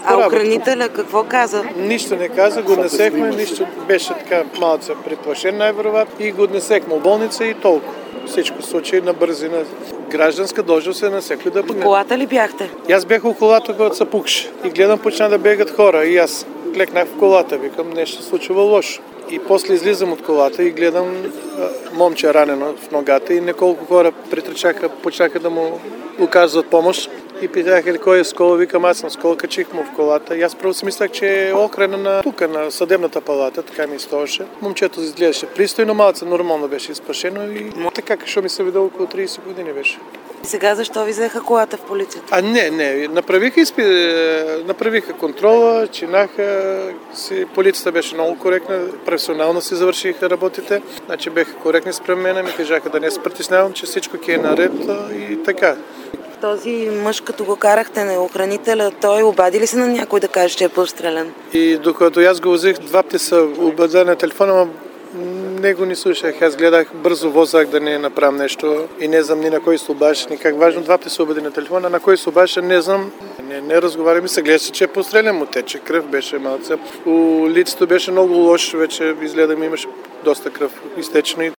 по работа. охранителя какво каза? Нищо не каза, го несехме, нищо беше така малце предплашен най-вероятно и го несехме в болница и толкова. Всичко се случи на бързина. Гражданска должност е на всеки да В пъгне. колата ли бяхте? И аз бях около колата, когато се пукаше. И гледам, почна да бегат хора. И аз клекнах в колата, викам, нещо се случва лошо. И после излизам от колата и гледам момче ранено в ногата и неколко хора притричаха, почнаха да му оказват помощ. И питаха ли кой е с кола, викам, аз съм с кола, качих му в колата. И аз първо си мислях, че е охрана на тука, на съдебната палата, така ми стоеше. Момчето изглеждаше пристойно, малце нормално беше изпашено и така, що ми се видя около 30 години беше. Сега защо ви взеха колата в полицията? Не. Направиха контрола, чинаха си. Полицията беше много коректна, професионално си завършиха работите. Значи беха коректни спрямо мене, ми кажаха да не се притеснявам, че всичко е наред и така. Този мъж, като го карахте на охранителя, той обади ли се на някой да каже, че е пострелян? И докато аз го взех, два пъти се обади на телефона, но него не слушах. Аз гледах бързо возах да не направям нещо и не знам ни на кой се обадиш, никак важно. Два пъти се обади на телефона, на кой се обадиш, не знам. Не разговарям и се гледаше, че е пострелян, му тече кръв беше малце. У лицето беше много лошо, вече изгледам имаше доста кръв изтечено.